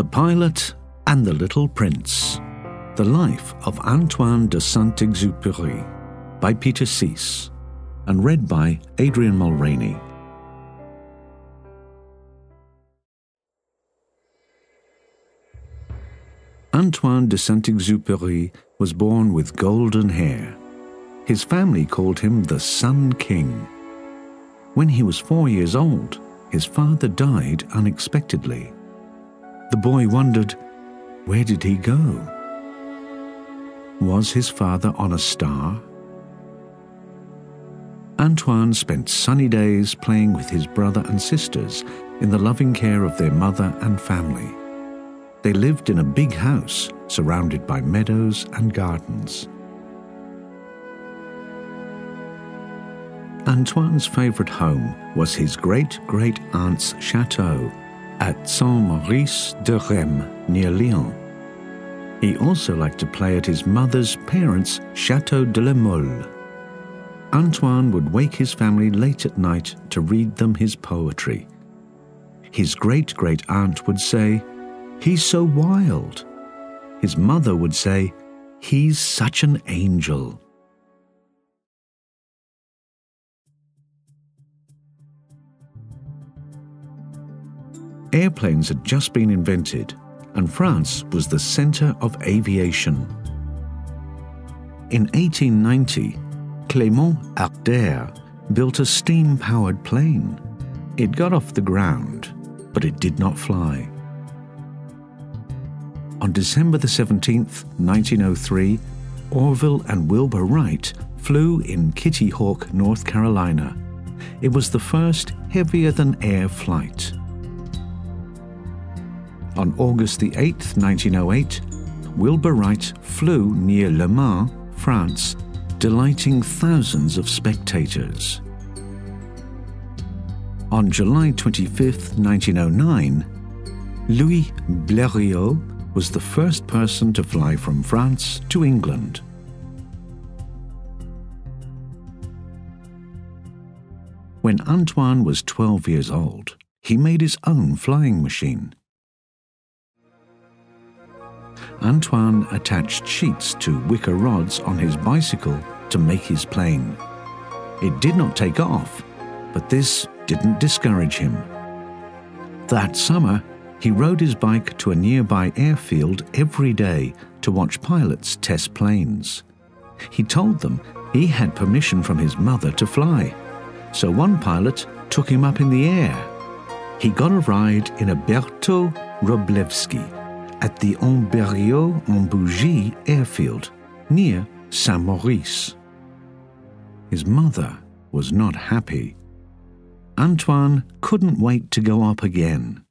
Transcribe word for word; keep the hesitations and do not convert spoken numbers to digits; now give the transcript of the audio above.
The Pilot and the Little Prince. The Life of Antoine de Saint-Exupéry by Peter Sees, and read by Adrian Mulroney. Antoine de Saint-Exupéry was born with golden hair. His family called him the Sun King. When he was four years old, his father died unexpectedly. The boy wondered, where did he go? Was his father on a star? Antoine spent sunny days playing with his brother and sisters in the loving care of their mother and family. They lived in a big house surrounded by meadows and gardens. Antoine's favourite home was his great-great-aunt's chateau at Saint-Maurice-de-Reims near Lyon. He also liked to play at his mother's parents' Chateau de la Mole. Antoine would wake his family late at night to read them his poetry. His great-great-aunt would say, "He's so wild." His mother would say, "He's such an angel." Airplanes had just been invented, and France was the centre of aviation. In eighteen ninety, Clément Ader built a steam-powered plane. It got off the ground, but it did not fly. On December the seventeenth, nineteen oh three, Orville and Wilbur Wright flew in Kitty Hawk, North Carolina. It was the first heavier-than-air flight. On August the eighth, nineteen oh eight, Wilbur Wright flew near Le Mans, France, delighting thousands of spectators. On July twenty-fifth, nineteen oh nine, Louis Blériot was the first person to fly from France to England. When Antoine was twelve years old, he made his own flying machine. Antoine attached sheets to wicker rods on his bicycle to make his plane. It did not take off, but this didn't discourage him. That summer, he rode his bike to a nearby airfield every day to watch pilots test planes. He told them he had permission from his mother to fly, so one pilot took him up in the air. He got a ride in a Berthaud Wroblewski at the Ambérieu-en-Bougie airfield near Saint-Maurice. His mother was not happy. Antoine couldn't wait to go up again.